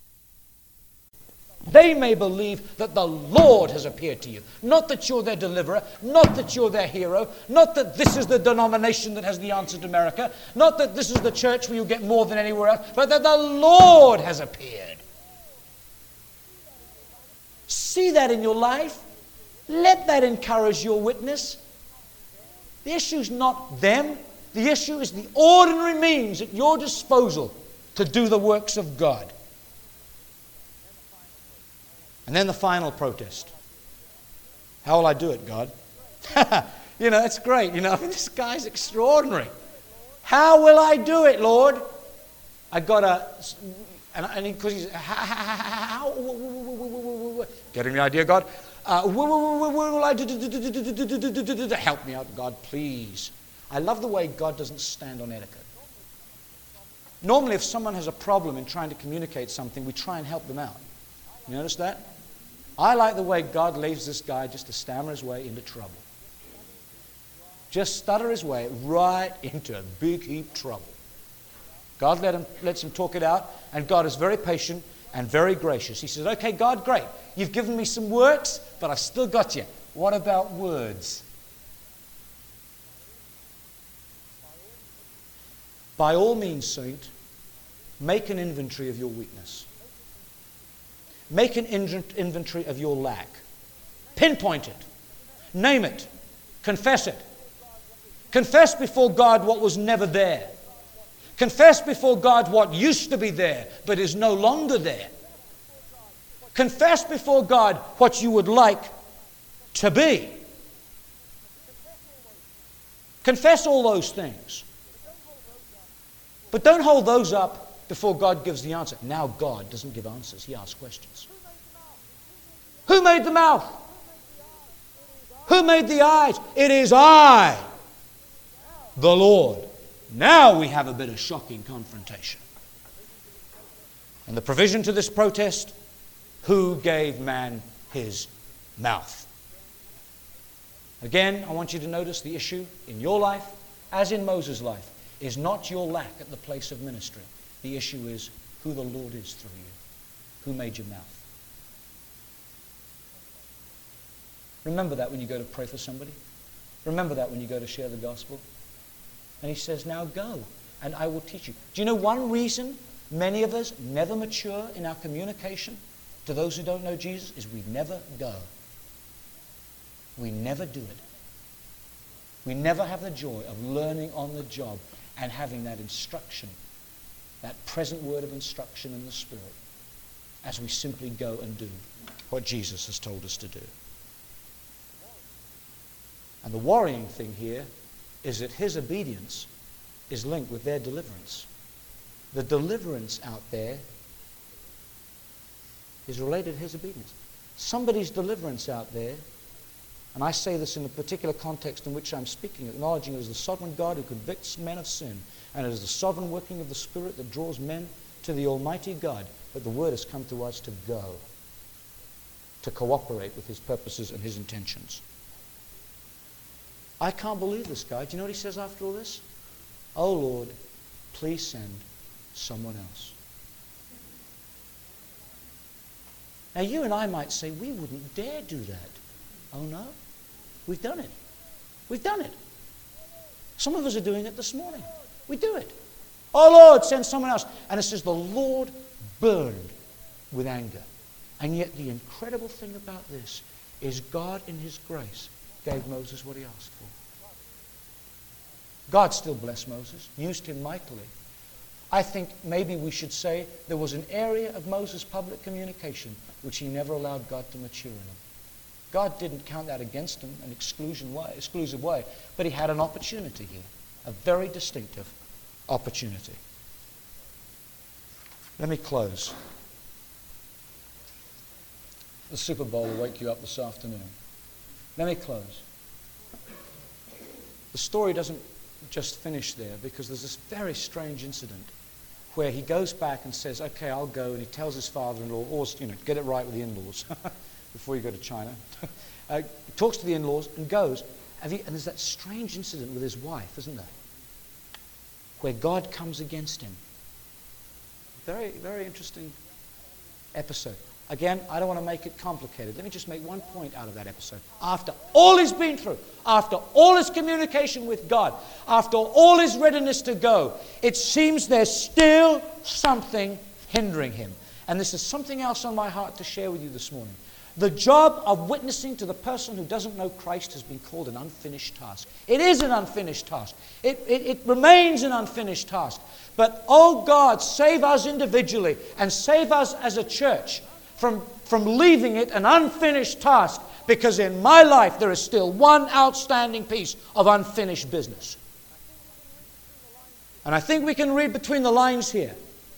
They may believe that the Lord has appeared to you. Not that you're their deliverer, not that you're their hero, not that this is the denomination that has the answer to America, not that this is the church where you get more than anywhere else, but that the Lord has appeared. See that in your life. Let that encourage your witness. The issue is not them. The issue is the ordinary means at your disposal to do the works of God. And then the final protest. How will I do it, God? It's great. This guy's extraordinary. How will I do it, Lord? I got to, and because he's, how, getting the idea, God? What will I do? Help me out, God, please. I love the way God doesn't stand on etiquette. Normally, if someone has a problem in trying to communicate something, we try and help them out. You notice that? I like the way God leaves this guy just to stammer his way into trouble. Just stutter his way right into a big heap trouble. God lets him talk it out, and God is very patient and very gracious. He says, okay, God, great. You've given me some works, but I've still got you. What about words? By all means, saint, make an inventory of your weakness. Make an inventory of your lack. Pinpoint it. Name it. Confess it. Confess before God what was never there. Confess before God what used to be there but is no longer there. Confess before God what you would like to be. Confess all those things. But don't hold those up before God gives the answer. Now God doesn't give answers. He asks questions. Who made the mouth? Who made the eyes? It is I, the Lord. Now we have a bit of shocking confrontation. And the provision to this protest, who gave man his mouth? Again, I want you to notice the issue in your life, as in Moses' life, is not your lack at the place of ministry. The issue is who the Lord is through you. Who made your mouth? Remember that when you go to pray for somebody. Remember that when you go to share the gospel. And he says, now go, and I will teach you. Do you know one reason many of us never mature in our communication to those who don't know Jesus is we never go. We never do it. We never have the joy of learning on the job and having that instruction, that present word of instruction in the Spirit, as we simply go and do what Jesus has told us to do. And the worrying thing here is that his obedience is linked with their deliverance. The deliverance out there is related to his obedience. Somebody's deliverance out there, and I say this in a particular context in which I'm speaking, acknowledging it is the sovereign God who convicts men of sin, and it is the sovereign working of the Spirit that draws men to the Almighty God. But the word has come to us to go, to cooperate with his purposes and his intentions. I can't believe this guy. Do you know what he says after all this? Oh Lord, please send someone else. Now you and I might say, we wouldn't dare do that. Oh no, we've done it. We've done it. Some of us are doing it this morning. We do it. Oh Lord, send someone else. And it says the Lord burned with anger. And yet the incredible thing about this is God in his grace gave Moses what he asked for. God still blessed Moses, used him mightily. I think maybe we should say there was an area of Moses' public communication which he never allowed God to mature in him. God didn't count that against him in an exclusive way, but he had an opportunity here, a very distinctive opportunity. Let me close. The Super Bowl will wake you up this afternoon. Let me close. The story doesn't just finish there, because there's this very strange incident where he goes back and says, okay, I'll go, and he tells his father-in-law, or, get it right with the in-laws before you go to China. Talks to the in-laws and goes. And there's that strange incident with his wife, isn't there? Where God comes against him. Very, very interesting episode. Again, I don't want to make it complicated. Let me just make one point out of that episode. After all he's been through, after all his communication with God, after all his readiness to go, it seems there's still something hindering him. And this is something else on my heart to share with you this morning. The job of witnessing to the person who doesn't know Christ has been called an unfinished task. It is an unfinished task. It remains an unfinished task. But, oh God, save us individually and save us as a church from leaving it an unfinished task, because in my life there is still one outstanding piece of unfinished business. And I think we can read between the lines here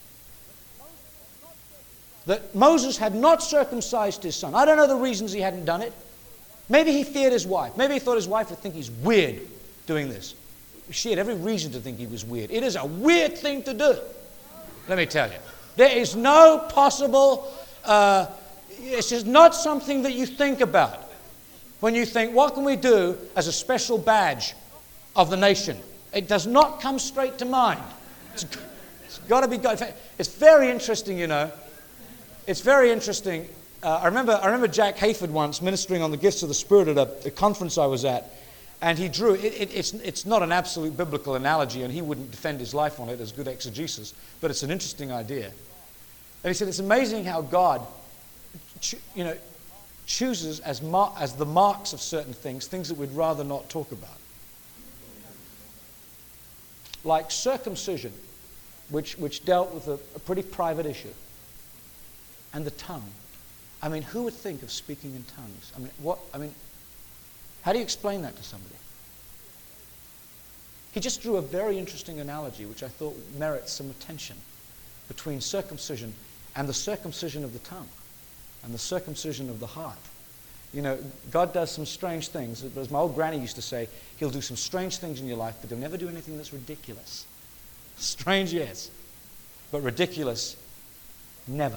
that Moses had not circumcised his son. I don't know the reasons he hadn't done it. Maybe he feared his wife. Maybe he thought his wife would think he's weird doing this. She had every reason to think he was weird. It is a weird thing to do, let me tell you. There is no possible... it's just not something that you think about when you think, what can we do as a special badge of the nation? It does not come straight to mind. It's got to be good. It's very interesting, you know. It's very interesting. I remember Jack Hayford once ministering on the gifts of the Spirit at a conference I was at, and he drew, it's not an absolute biblical analogy, and he wouldn't defend his life on it as good exegesis, but it's an interesting idea. And he said, it's amazing how God, chooses as the marks of certain things that we'd rather not talk about. Like circumcision, which dealt with a pretty private issue. And the tongue. I mean, who would think of speaking in tongues? How do you explain that to somebody? He just drew a very interesting analogy, which I thought merits some attention, between circumcision and the circumcision of the tongue and the circumcision of the heart. You know, God does some strange things. But as my old granny used to say, he'll do some strange things in your life, but he'll never do anything that's ridiculous. Strange, yes, but ridiculous, never.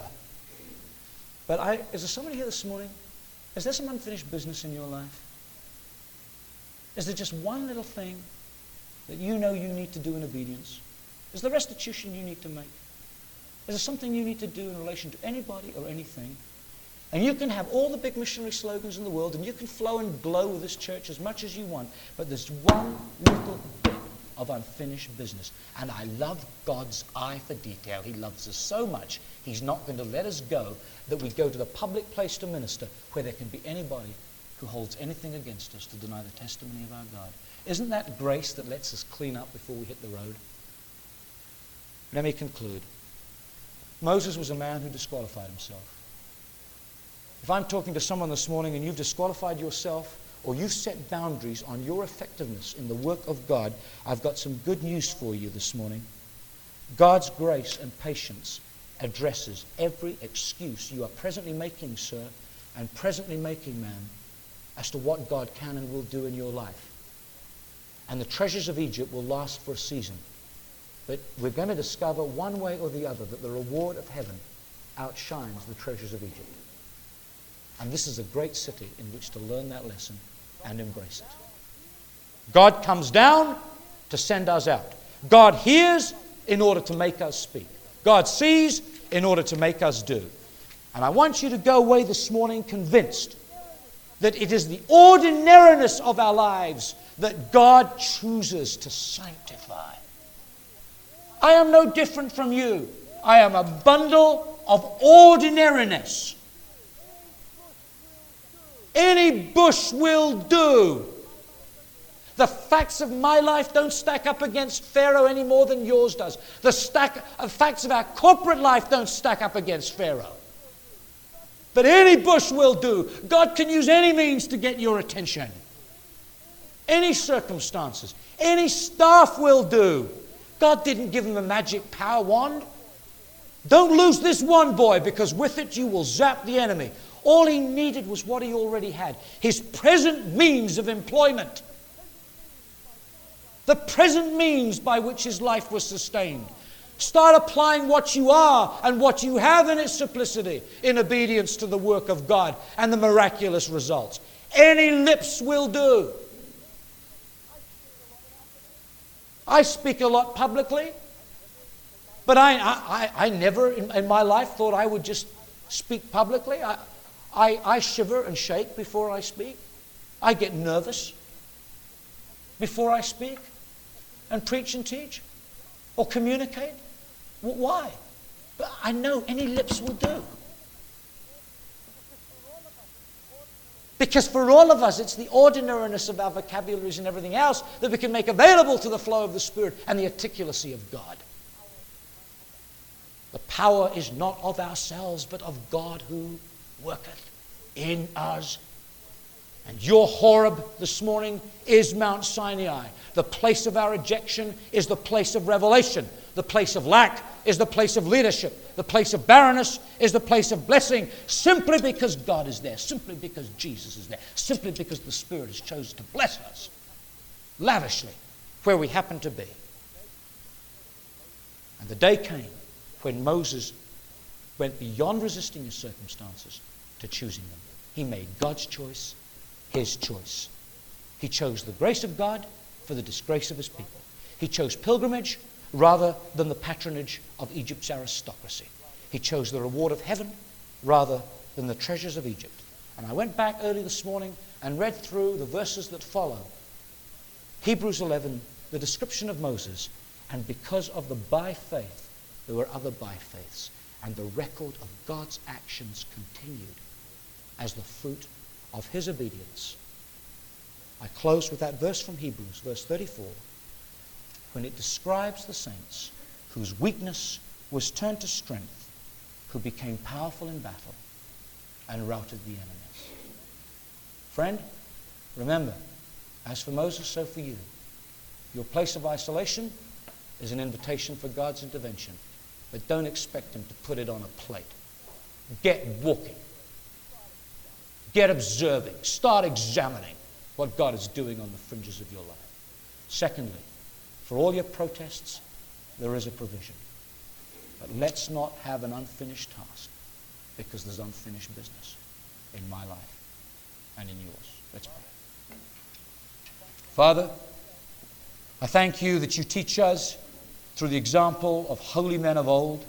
But is there somebody here this morning? Is there some unfinished business in your life? Is there just one little thing that you know you need to do in obedience? Is there restitution you need to make? Is there something you need to do in relation to anybody or anything? And you can have all the big missionary slogans in the world, and you can flow and glow with this church as much as you want, but there's one little bit of unfinished business. And I love God's eye for detail. He loves us so much, he's not going to let us go that we go to the public place to minister where there can be anybody who holds anything against us to deny the testimony of our God. Isn't that grace that lets us clean up before we hit the road? Let me conclude. Moses was a man who disqualified himself. If I'm talking to someone this morning and you've disqualified yourself, or you've set boundaries on your effectiveness in the work of God, I've got some good news for you this morning. God's grace and patience addresses every excuse you are presently making, sir, and presently making, ma'am, as to what God can and will do in your life. And the treasures of Egypt will last for a season. But we're going to discover one way or the other that the reward of heaven outshines the treasures of Egypt. And this is a great city in which to learn that lesson and embrace it. God comes down to send us out. God hears in order to make us speak. God sees in order to make us do. And I want you to go away this morning convinced that it is the ordinariness of our lives that God chooses to sanctify. I am no different from you. I am a bundle of ordinariness. Any bush will do. The facts of my life don't stack up against Pharaoh any more than yours does. The facts of our corporate life don't stack up against Pharaoh. But any bush will do. God can use any means to get your attention. Any circumstances. Any staff will do. God didn't give him a magic power wand. Don't lose this one, boy, because with it you will zap the enemy. All he needed was what he already had. His present means of employment. The present means by which his life was sustained. Start applying what you are and what you have in its simplicity in obedience to the work of God and the miraculous results. Any lips will do. I speak a lot publicly, but I never in my life thought I would just speak publicly. I shiver and shake before I speak. I get nervous before I speak and preach and teach or communicate. Why? But I know any lips will do. Because for all of us, it's the ordinariness of our vocabularies and everything else that we can make available to the flow of the Spirit and the articulacy of God. The power is not of ourselves, but of God who worketh in us. And your Horeb this morning is Mount Sinai. The place of our ejection is the place of revelation. The place of lack is the place of leadership. The place of barrenness is the place of blessing, simply because God is there, simply because Jesus is there, simply because the Spirit has chosen to bless us lavishly where we happen to be. And the day came when Moses went beyond resisting his circumstances to choosing them. He made God's choice his choice. He chose the grace of God for the disgrace of his people. He chose pilgrimage rather than the patronage of Egypt's aristocracy. He chose the reward of heaven rather than the treasures of Egypt. And I went back early this morning and read through the verses that follow. Hebrews 11, the description of Moses. And because of the by faith, there were other by faiths. And the record of God's actions continued as the fruit of his obedience. I close with that verse from Hebrews, verse 34, when it describes the saints whose weakness was turned to strength, who became powerful in battle and routed the enemies. Friend, remember, as for Moses, so for you. Your place of isolation is an invitation for God's intervention, but don't expect him to put it on a plate. Get walking. Get observing. Start examining what God is doing on the fringes of your life. Secondly, for all your protests, there is a provision. But let's not have an unfinished task, because there's unfinished business in my life and in yours. Let's pray. Father, I thank you that you teach us through the example of holy men of old.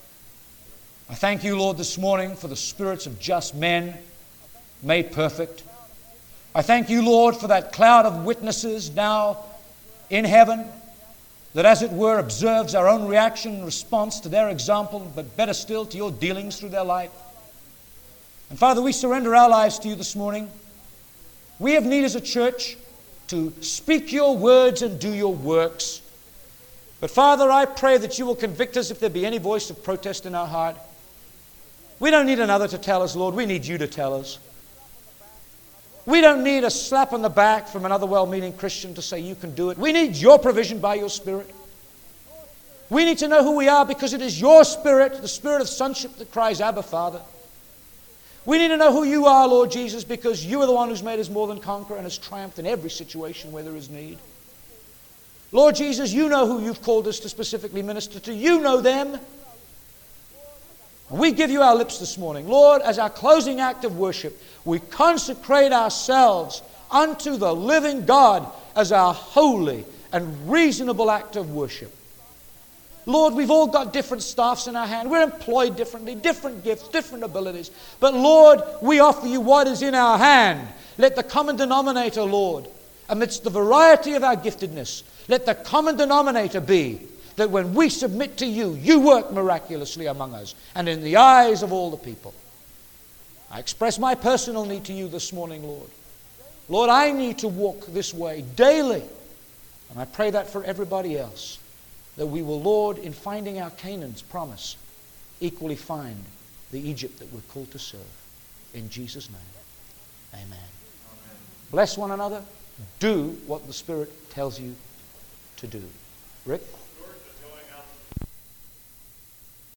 I thank you, Lord, this morning for the spirits of just men made perfect. I thank you, Lord, for that cloud of witnesses now in heaven that, as it were, observes our own reaction and response to their example, but better still, to your dealings through their life. And Father, we surrender our lives to you this morning. We have need as a church to speak your words and do your works. But Father, I pray that you will convict us if there be any voice of protest in our heart. We don't need another to tell us, Lord. We need you to tell us. We don't need a slap on the back from another well-meaning Christian to say you can do it. We need your provision by your Spirit. We need to know who we are because it is your Spirit, the Spirit of sonship, that cries, Abba, Father. We need to know who you are, Lord Jesus, because you are the one who's made us more than conqueror and has triumphed in every situation where there is need. Lord Jesus, you know who you've called us to specifically minister to. You know them. We give you our lips this morning. Lord, as our closing act of worship, we consecrate ourselves unto the living God as our holy and reasonable act of worship. Lord, we've all got different staffs in our hand. We're employed differently, different gifts, different abilities. But Lord, we offer you what is in our hand. Let the common denominator, Lord, amidst the variety of our giftedness, let the common denominator be that when we submit to you, you work miraculously among us and in the eyes of all the people. I express my personal need to you this morning, Lord. Lord, I need to walk this way daily. And I pray that for everybody else, that we will, Lord, in finding our Canaan's promise, equally find the Egypt that we're called to serve. In Jesus' name, amen. Amen. Bless one another. Do what the Spirit tells you to do. Rick?